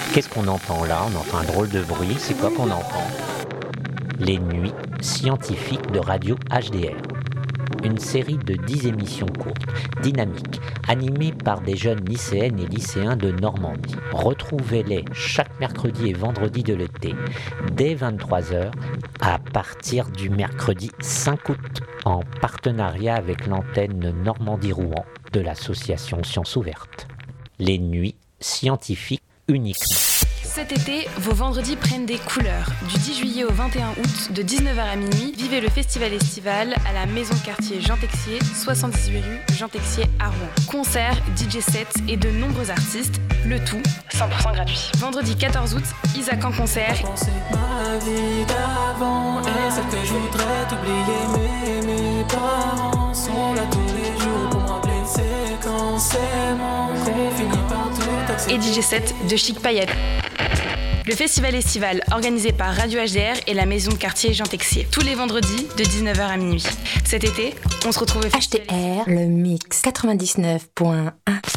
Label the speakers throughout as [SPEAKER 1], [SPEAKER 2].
[SPEAKER 1] Qu'est-ce qu'on entend là? On entend un drôle de bruit. C'est quoi qu'on entend? Les nuits scientifiques de Radio HDR. Une série de 10 émissions courtes, dynamiques, animées par des jeunes lycéennes et lycéens de Normandie. Retrouvez-les chaque mercredi et vendredi de l'été, dès 23h, à partir du mercredi 5 août, en partenariat avec l'antenne Normandie-Rouen de l'association Sciences Ouvertes. Les nuits scientifiques uniquement.
[SPEAKER 2] Cet été, vos vendredis prennent des couleurs. Du 10 juillet au 21 août, de 19h à minuit, vivez le festival estival à la maison de quartier Jean Texier, 78 rue Jean Texier à Rouen. Concerts, DJ sets et de nombreux artistes, le tout 100% gratuit. Vendredi 14 août, Isaac en concert.
[SPEAKER 3] Ma vie d'avant et celle que je voudrais t'oublier, mes parents sont là tous les jours pour me rappeler séquences qu'on finit par tout accepter.
[SPEAKER 2] Et DJ set de Chic Paillettes. Le festival estival organisé par Radio HDR et la maison de quartier Jean Texier. Tous les vendredis de 19h à minuit. Cet été, on se retrouve au
[SPEAKER 4] HDR, le mix 99.1.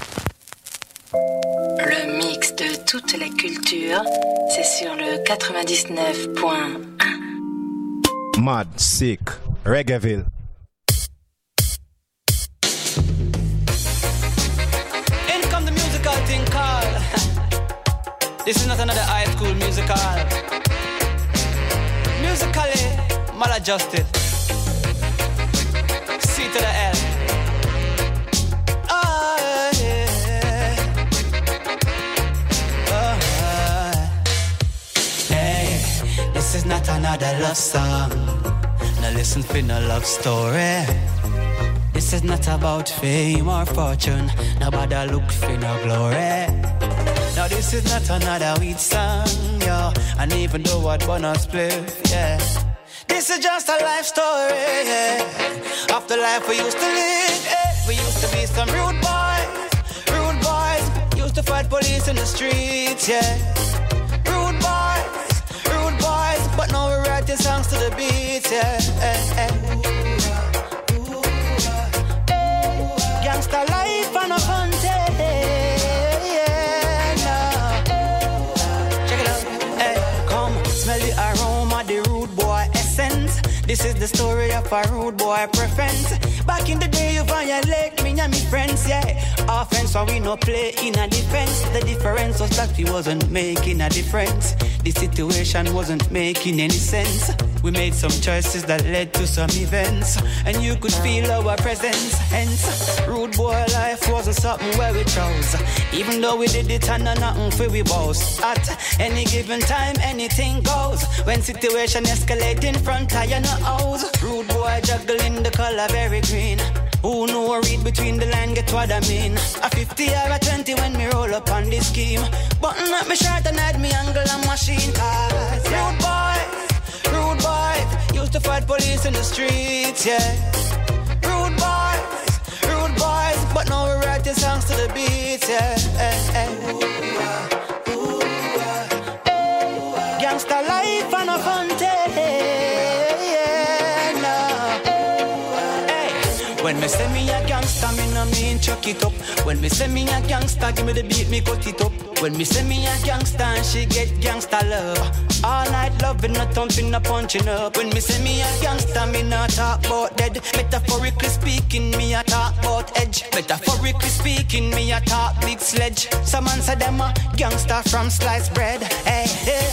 [SPEAKER 5] Le mix de toutes les cultures, c'est sur le 99.1.
[SPEAKER 6] Mad, sick, Reggaeville.
[SPEAKER 7] In come the musical thing called. This is not another high school musical. Musically maladjusted. C to the L. Oh, yeah. Oh, hey, this is not another love song. Now listen for no love story. This is not about fame or fortune. Nobody look for no glory. Now this is not another weed song, yeah. And even though what bonus play, yeah. This is just a life story, yeah. Of the life we used to live, yeah. We used to be some rude boys. Used to fight police in the streets, yeah. Rude boys. But now we write the songs to the beat, yeah. Gangsta life and a fun day. Smell the aroma, the rude boy essence. This is the story of a rude boy preference. Back in the day you violate me and me friends, yeah. Offense when we no play in a defense. The difference was that we wasn't making a difference. The situation wasn't making any sense. We made some choices that led to some events, and you could feel our presence. Hence, rude boy life wasn't something where we chose. Even though we did it and nothing for we boast. At any given time, anything goes. When situation escalate in front of you no house. Rude boy juggling the color very green. Who know read between the line, get what I mean. A 50 or a 20 when me roll up on this scheme. Button up my shirt and hide me angle and machine. Cause rude boy, used to fight police in the streets, yeah. Rude boys, but now we write the songs to the beat, yeah. Gangsta life and a fun day, yeah, no. Hey, when me say me a gangsta, me no mean chuck it up. When me say me a gangsta, give me the beat, me cut it up. When me say me a gangsta and she get gangsta love. All night loving, not thumping, not punching up. When me say me a gangsta, me not talk about dead. Metaphorically speaking, me a talk about edge. Metaphorically speaking, me a talk big sledge. Some man say them a gangsta from sliced bread. Hey, hey,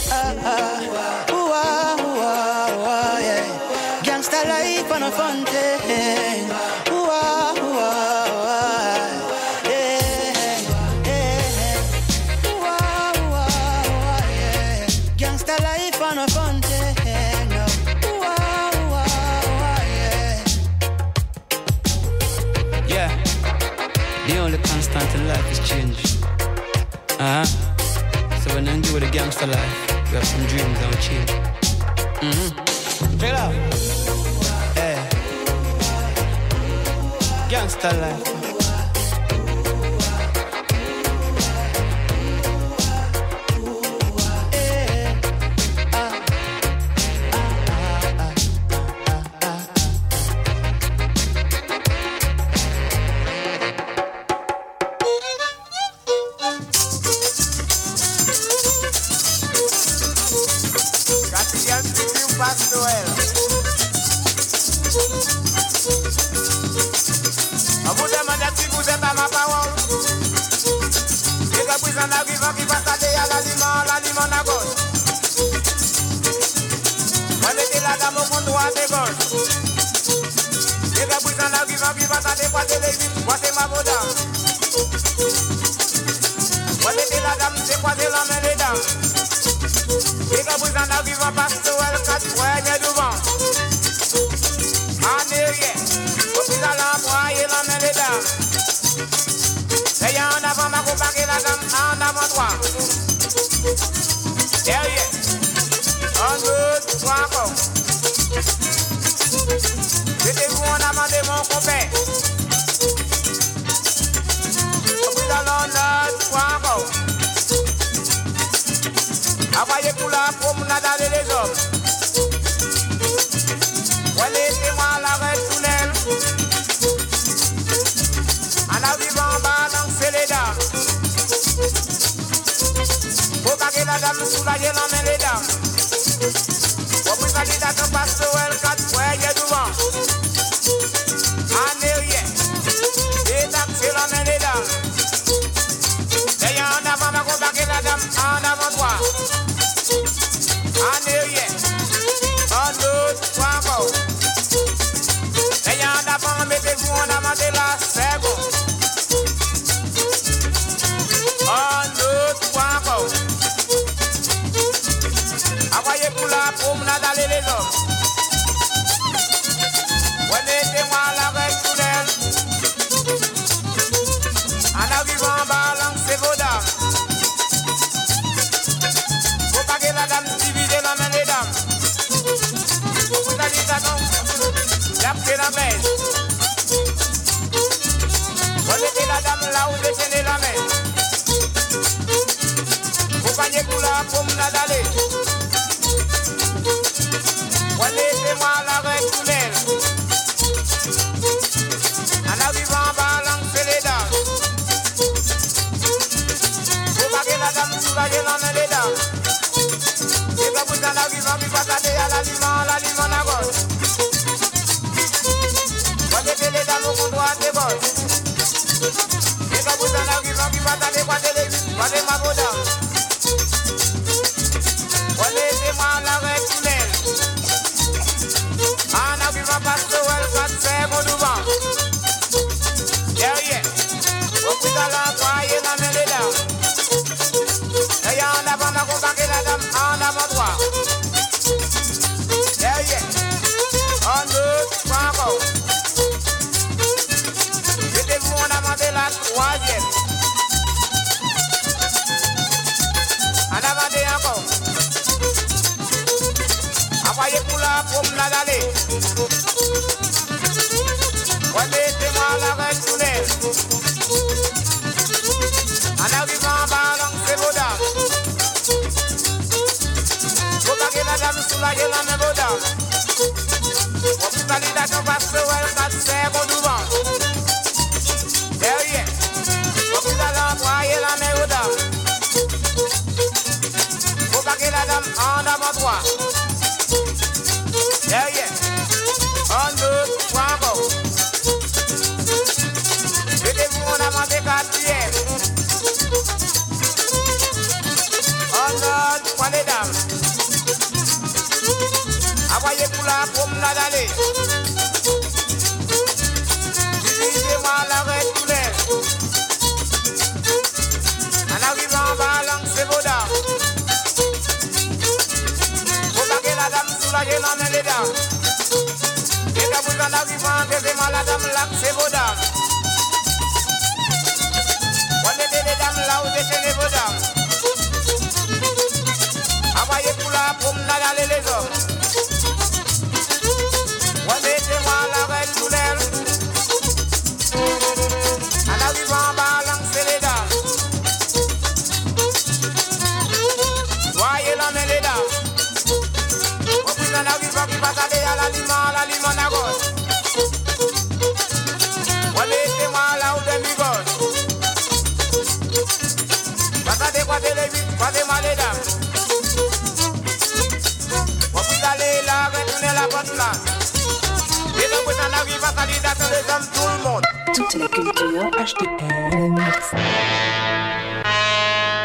[SPEAKER 7] yeah. Gangsta life on a fun day. Constant in life is change. So when I enjoy the gangster life, we have some dreams that will change. Check it out. Hey. Gangster life.
[SPEAKER 8] en arrivant qui passe à l'aliment à gauche. On était la dame au fond droit de gauche. Les gars en arrivant qui passe à dépoiser les vies, croiser ma beau dame. On était la dame, dépoiser la main des dames. Les gars en arrivant passe au L4, ouais, devant. En arrière, au plus à l'embrasser la main des dames. Et en avant, ma compagnie la dame, en avant droit. Derrière, en deux, trois encore. Mettez-vous en avant de mon compère. Au plus à l'en trois encore. Envoyez pour la promenade aller les hommes. Laissez-moi l'arrêt tunnel. En arrivant en bas, lancer les dames. Faut baguer la dame, soulager l'emmène les dames. Faut plus aller d'attendre passe au L4, ouais, il y a devant. En arrière, les dames, c'est l'emmène les dames. D'ailleurs, en avant, ma baguer la dame, en avant droit. En arrière, en deux, trois encore. D'ailleurs, en avant, mettez-vous en avant de la seconde. Un, deux, trois encore. Envoyez pour la promenade aller les hommes. Ouais, mettez-moi l'arrêt tunnel. En arrivant en bas, lancez vos dames. Faut paguer la dame, diviser la main des dames. Vous allez d'attendre, l'appeler la main. Vous mettez la dame là où vous tenez la main. Vous gagnez pour la promenade aller. Vous laissez-moi l'arrêt tunnel. En arrivant en bas, lancez les dames. Vous baguez la dame, soulager la main des dames. Et quand vous en arrivant, vous passez à l'aliment à gauche. Vous mettez les dames au fond droit de gauche. Et quand vous en arrivant, vous passez les vies, croisez ma beau dame. Vous laissez-moi l'arrêt tunnel. En arrivant passe au L4, c'est devant. Derrière, au plus à l'envoyer la main des dames. D'ailleurs, en avant, ma compagnie la dame, en avant droit. Derrière, en deux, trois encore. Mettez-vous en avant de la troisième. En avant de encore. Envoyez pour la promenade aller. Mettez-moi l'arrêt tunnel. En arrivant en bas, lancez vos dames. Faut baguer la dame, soulager la main vos dames. Hospitalisation passe au L4, c'est bon devant. Derrière, faut vous allez envoyer la main aux dames. Faut baguer la dame en avant droit. Derrière, un, deux, trois encore. Mettez-vous en avant des quatrièmes. Un, deux, trois les dames. Envoyez pour la promenade aller. Divisez-moi l'arrêt tunnel. En arrivant en bas, lancez vos dames. Faut baguer la dame, soulager la main des dames. Et quand vous en arrivant, deuxièmement la dame, lancez vos dames. Vous mettez les dames là où vous détenez vos dames. Envoyez pour la promenade aller les hommes. Vous mettez-moi l'arrêt tunnel. En arrivant en bas, lancez les dames. Voyez la main les dames. Vous plus en arrivant qui passe à l'aliment à gauche. Vous mettez-moi là où demi-gauche. Passez croisez les vies, croisez-moi les dames. Vous plus allez là, retournez la bonne place. Et donc vous en arrivez à salutations des hommes, tout le monde.
[SPEAKER 5] Toute la culture HDR.
[SPEAKER 4] Le mix.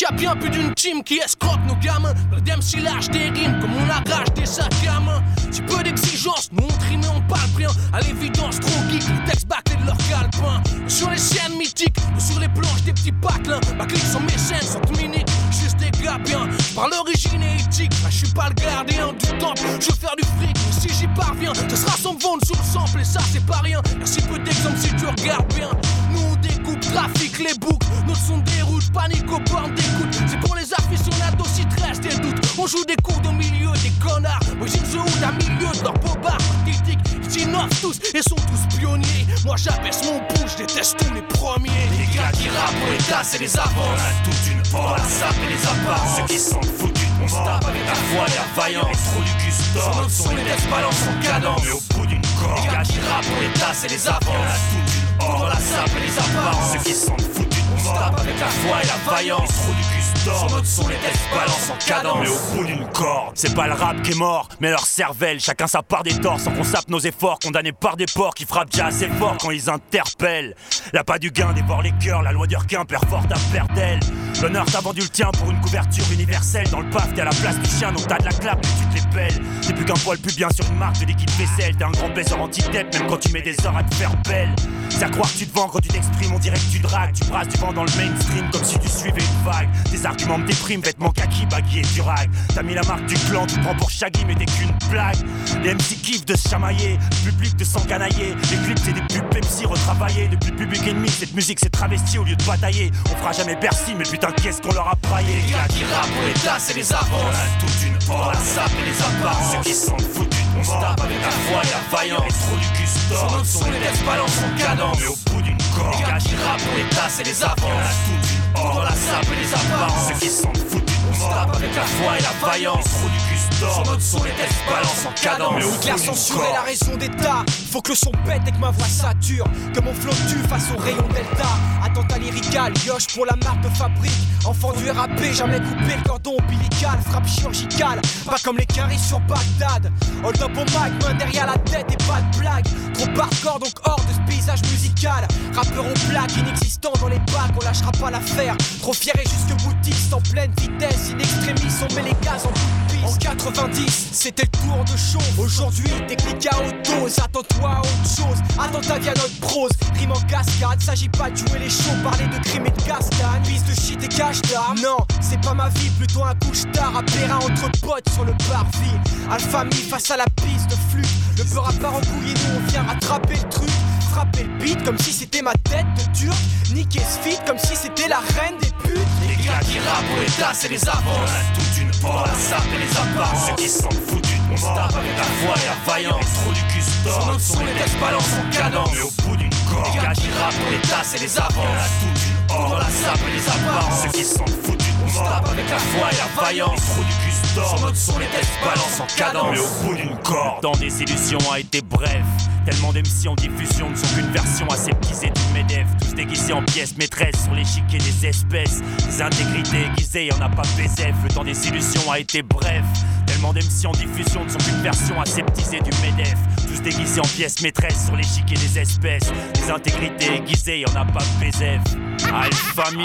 [SPEAKER 9] qu'il y a bien plus d'une team qui escroque nos gamins. Le MC lâche des rimes comme on arrache des sacs à main. Si peu d'exigence, nous on trime et on parle bien. À l'évidence, trop geek, les textes bâclés de leur calepin. Sur les scènes mythiques, sur les planches des petits patelins. Ma clique sont mes chaînes, sont miniques, juste des gars bien. Par l'origine et éthique, je suis pas le gardien du temple. Je veux faire du fric, mais si j'y parviens, ça sera sans me vendre sur le sample. Et ça c'est pas rien, y'a si peu d'exemples si tu regardes bien. Nous on découpe, trafic les boucles. Notre son déroute, panique aux bornes d'écoute. C'est pour les aficionados si te reste des doutes. On joue des cours au milieu des connards. Moi j'ai the hood à milieu de leur bobard critique. Ils innovent tous et sont tous pionniers. Moi j'abaisse mon pouce, je déteste tous les premiers. Les gars qui rappent pour les tasses et les avances. On a toute une bande, la sape et les apparences. Ceux qui sont foutus de mon tape avec la foi et la vaillance. Trop du custom, sur notre son les textes balancent en cadence. Mais au bout d'une corde, les gars qui rappent pour les tasses et les avances. On a toute une bande, la sape et les apparences. Ceux qui sont foutus de mon tape avec la foi et la vaillance. Trop du custom, sur notre son les textes balancent en cadence. Mais au bout d'une corde, c'est pas le rap qui est mort, mais leur cervelle. Chacun sa part des torts sans qu'on sape nos efforts. Condamnés par des porcs qui frappent déjà assez fort quand ils interpellent. Là pas du gain, dévore les cœurs. La loi du requin perd fort à perdre d'elle. L'honneur t'a vendu le tien pour une couverture universelle. Dans le paf t'es à la place du chien, donc t'as de la clap mais tu te les pelles. T'es plus qu'un poil plus bien sur une marque de liquide vaisselle. T'es un grand baiser anti-tête même quand tu mets des heures à te faire belle. C'est à croire que tu te vends quand tu t'exprimes, on dirait que tu dragues. Tu brasses du vent dans le mainstream comme si tu suivais une vague. Tes arguments me dépriment, vêtements kaki, baggy et durag. T'as mis la marque du clan, tu te prends pour Shaggy mais t'es qu'une blague. Les MC kiffent de se chamailler, le public de s'encanailler. Les clips c'est des pubs Pepsi retravaillés. Depuis le public ennemi, cette musique c'est travesti au lieu de batailler. On fera jamais Bercy mais putain qu'est-ce qu'on leur a braillé. Les gars qui rappent pour les tasses et les avances. On a toute une bande, la sape et les apparences. Ceux qui sont foutus de mon tape avec la foi et la vaillance. Trop du custom, sur notre son les textes balancent en cadence. Mais au bout d'une corde, les gars qui rappent pour les tasses et les avances. On a toute une bande, la sape et les apparences. Ceux qui sont foutus de mon tape avec la foi et la vaillance. Trop du custom, sur notre son les textes balancent en cadence. Mais au
[SPEAKER 10] clair censuré la raison d'état. Faut que le son pète et que ma voix sature. Que mon flow tue face au rayon delta. Attentat lyrical, yoche pour la marque de fabrique. Enfant du RAP, jamais coupé le cordon ombilical. Frappe chirurgicale, pas comme les carrés sur Bagdad. Hold up au mic, main derrière la tête et pas de blague. Trop hardcore donc hors de ce paysage musical. Rappeur en plaque, inexistant dans les bacs, on lâchera pas l'affaire. Trop fier et jusque boutiste en pleine vitesse. In extremis, on met les gaz en bout de piste. En 90, c'était le tour de show. Aujourd'hui, technique à haute dose. Attends-toi à autre chose, attentat via notre prose. Rime en cascade, s'agit pas de jouer les shows. Parler de crime et de castagne, piste de shit et cash d'armes. Non, c'est pas ma vie, plutôt un couche-tard. À Périn entre potes sur le parvis. Alpha Mi face à la piste de flûte. Le peur à part en couille et nous on vient rattraper le truc. Frapper le beat comme si c'était ma tête de turc. Niquer ce feat comme si c'était la reine des putes.
[SPEAKER 9] Les gars qui rappent pour les tasses et les avances. On a toute une bande, la sape et les apparences. Ceux qui sont foutus de mon tape avec la foi et la vaillance. Trop du custom, sur notre son les textes balancent en cadence. Mais au bout d'une corde, les gars qui rappent pour les tasses et les avances. On a toute une bande, la sape et les apparences. Ceux qui sont foutus de mon tape avec la foi et la vaillance. Trop du custom, sur notre son les textes balancent en cadence. Mais au bout d'une corde, le temps des illusions a été bref. Tellement d'MC en diffusion ne sont qu'une version aseptisée du MEDEF. Tous déguisés en pièces maîtresses sur l'échiquier des espèces. Des intégrités aiguisées, y'en a pas BZF. Le temps des illusions a été bref. Tellement d'MC en diffusion ne sont qu'une version aseptisée du MEDEF. Tous déguisés en pièces maîtresses sur l'échiquier des espèces. Des intégrités aiguisées, y'en a pas BZF. Alpha Mi,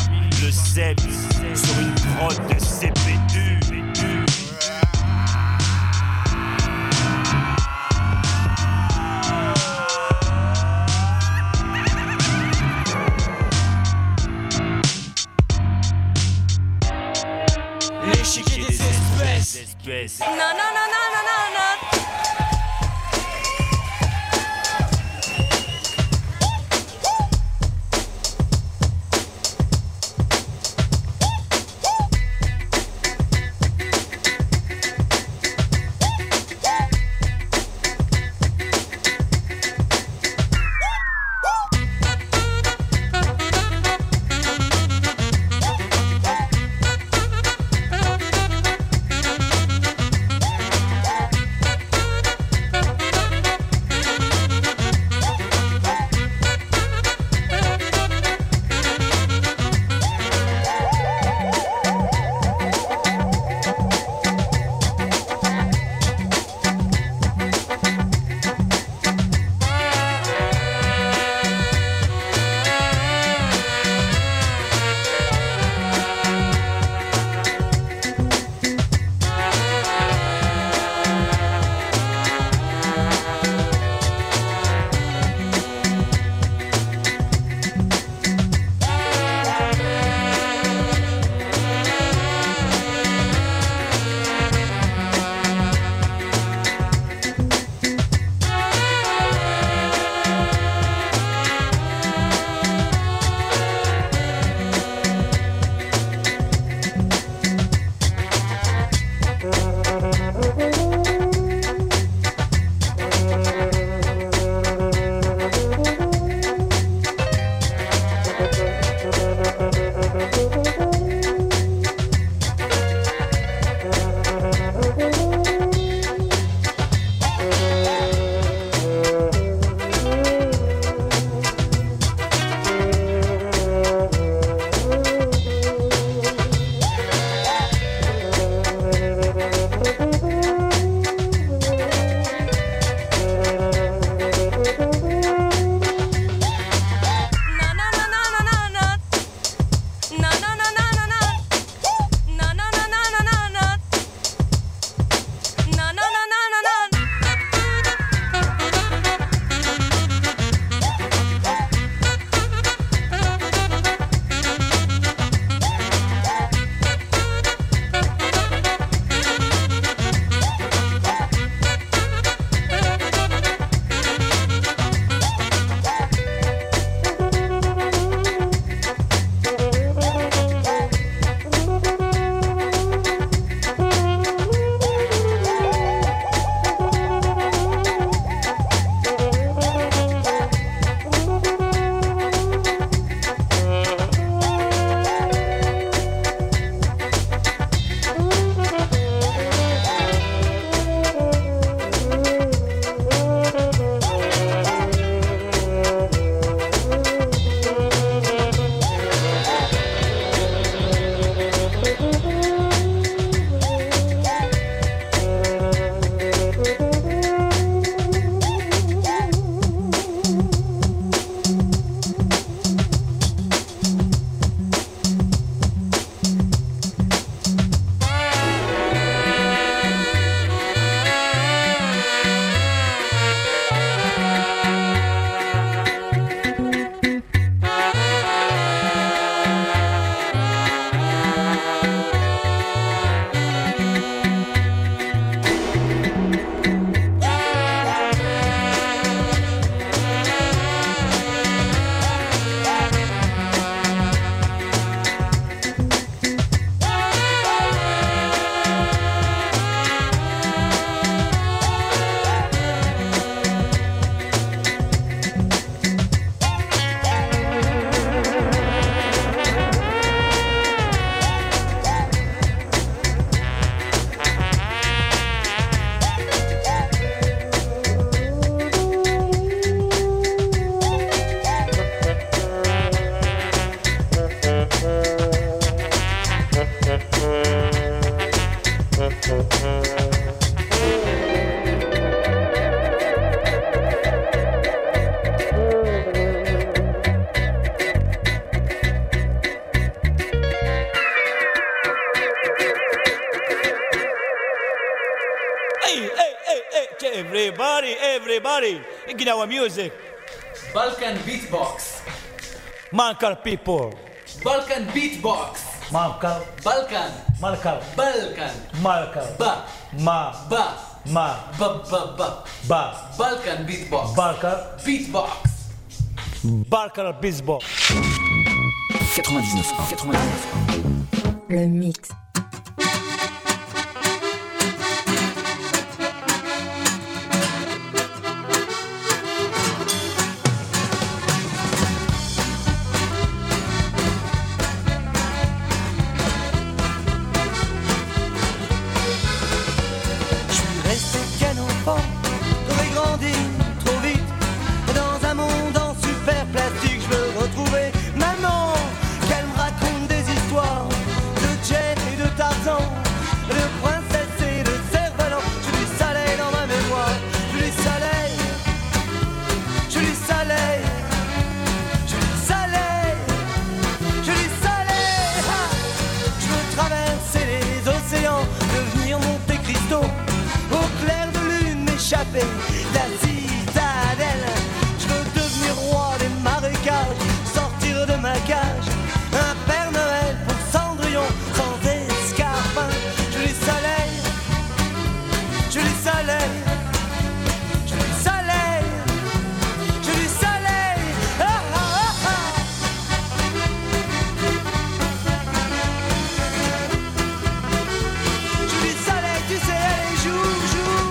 [SPEAKER 9] le CEP, sur une prod de CPU.
[SPEAKER 10] L'échiquier des espèces.
[SPEAKER 2] Non, non, non, non, non, non, non.
[SPEAKER 11] Everybody, get our music.
[SPEAKER 12] Balkan beatbox.
[SPEAKER 11] Malkal people.
[SPEAKER 12] Balkan beatbox.
[SPEAKER 11] Malkal.
[SPEAKER 12] Balkan.
[SPEAKER 11] Malkal.
[SPEAKER 12] Balkan.
[SPEAKER 11] Malkal.
[SPEAKER 12] Ba.
[SPEAKER 11] Ma.
[SPEAKER 12] Ba.
[SPEAKER 11] Ma.
[SPEAKER 12] Ba ba ba.
[SPEAKER 11] Ba.
[SPEAKER 12] Balkan beatbox.
[SPEAKER 11] Balkan
[SPEAKER 12] beatbox.
[SPEAKER 11] Balkan beatbox.
[SPEAKER 13] 99.
[SPEAKER 4] Le mix.
[SPEAKER 14] La citadelle, je veux devenir roi des marécages, sortir de ma cage, un Père Noël pour Cendrillon, sans escarpin. Je les soleil, je les soleil, je les soleil, je les soleil. Ah, ah, ah, ah. Je les soleil, tu sais, allez, joue, joue.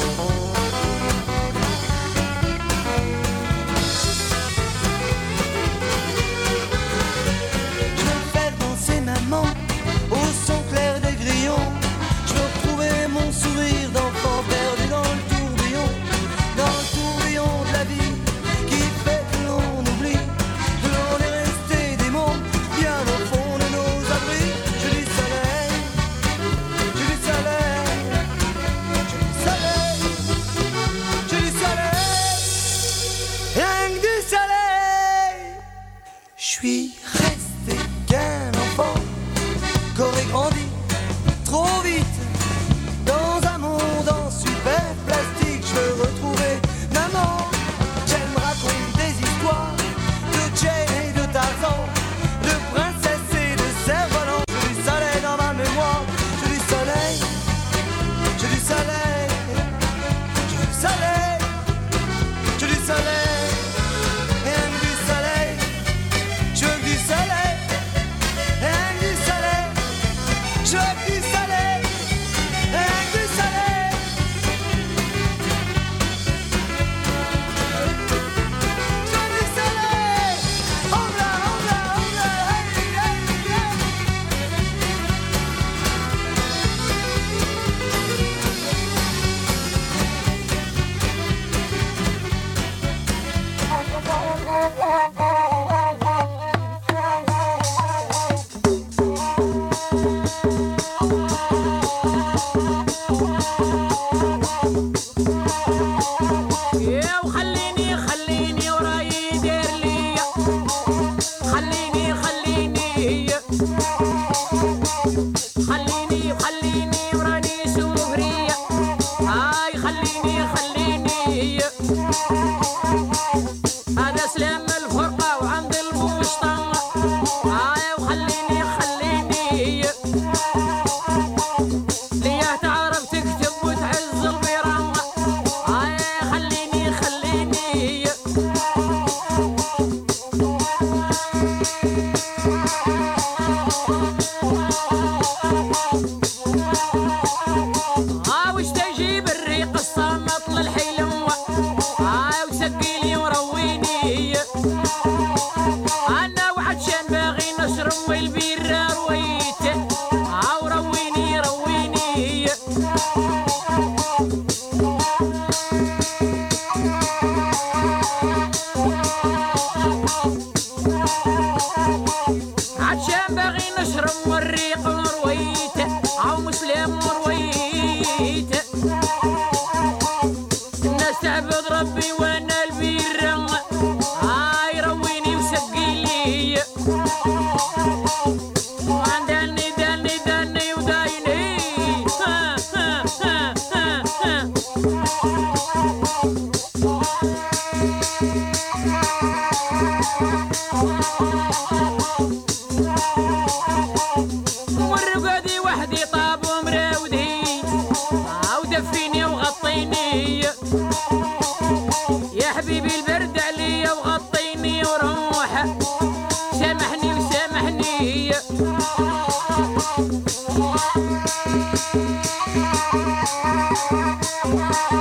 [SPEAKER 14] Au son clair des grillons, je veux retrouver mon sourire d'enfant perdu dans le tourbillon de la vie qui fait que l'on oublie que l'on est resté des mondes bien au fond de nos abris. Je dis soleil, je dis soleil, je dis soleil, je dis soleil, rien que du soleil. Je suis resté qu'un enfant qu'aurait grandi trop vite dans un monde en super plastique. Je veux retrouver maman, qu'elle me raconte des histoires de Jane et de Tarzan, de princesses et de cerfs-volants. J'ai du soleil dans ma mémoire, j'ai du soleil, j'ai du soleil, j'ai du soleil, j'ai du soleil, rien que du soleil, je veux du soleil, rien que du soleil. Je veux du soleil, rien que du soleil. Je veux du soleil. Oh là, oh là, oh là, hey, hey,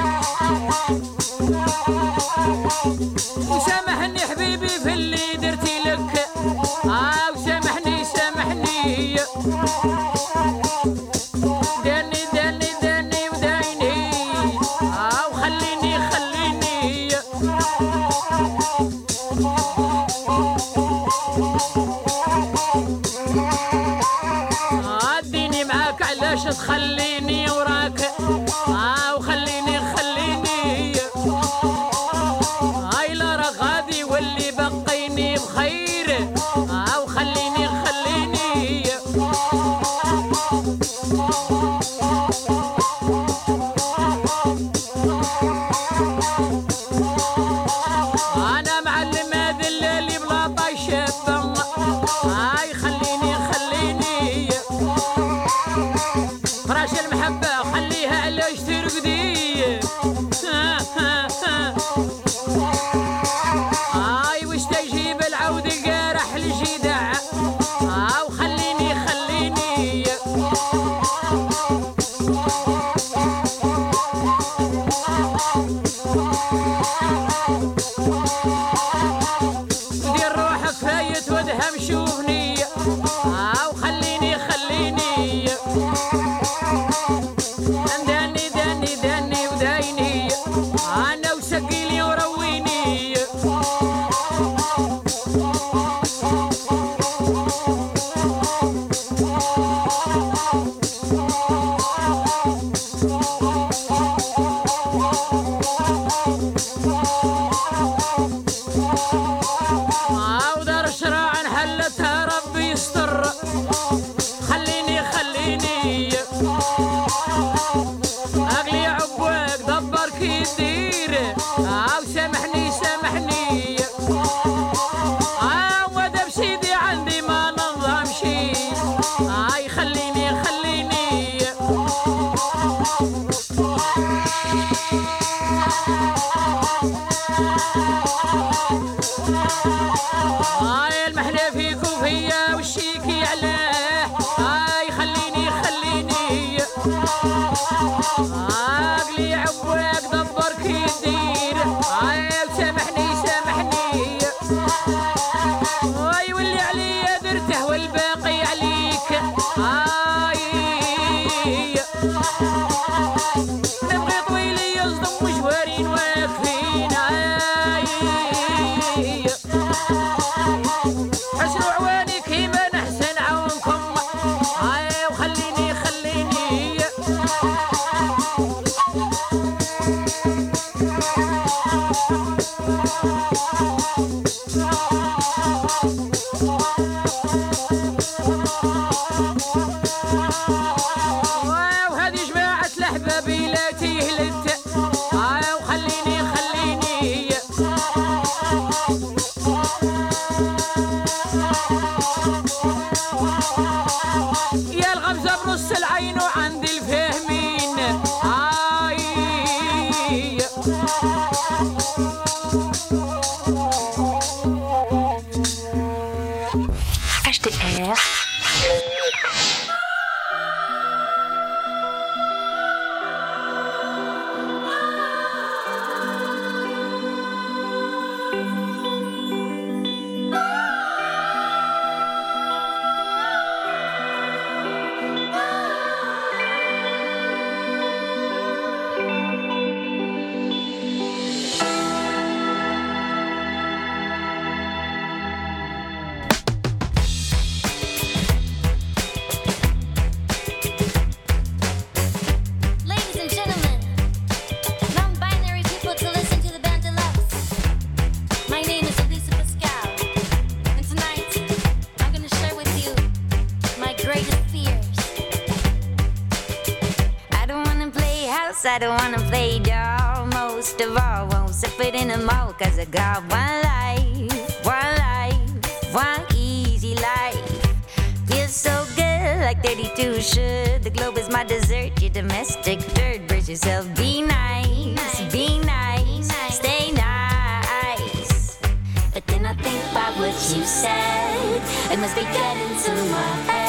[SPEAKER 13] وسامحني حبيبي في اللي درتي لك وسامحني سامحني داني داني داني ودايني وخليني خليني اديني معاك علاش تخليني وراك وخليني خليني هاي لا راه غادي واللي بقيني بخير وخليني خليني انا معلم هذا اللي بلا طايشه هاي خليني خليني فراش المحبه خليها علاش ترقدي هاي وش تجيب العود القارح الجدع وخليني خليني دير روحك فايت وادهم شوفني وخليني خليني داني داني داني ودايني انا وسقيلي ورويني ودار شراع حلتها ربي يستر خليني خليني اغلي عبواك دبر كي دير وسامحني سامحني ودا بسيدي عندي ما ننظمشي خليني خليني المحلى في كوفية والشيكي علاه خليني خليني اقلي عبواك دبر كي دير وسامحني سامحني واللي عليا درته والباقي عليك نبغي طويلي يصدم مشوارين واقفين حسنوا عواني كيما نحسن عونكم وخليني خليني وهذه جماعة الأحباب لا تهلت وخليني خليني يا الغمزة بنص العين وعند الفاهمين
[SPEAKER 5] HDR
[SPEAKER 15] I don't wanna play doll. Most of all, won't sip it in the mouth, cause I got one life, one easy life. Feels so good, like 32 should. The globe is my dessert, your domestic dirt. Brace yourself, be nice, stay nice. But then I think about what you said. It must be getting to my head.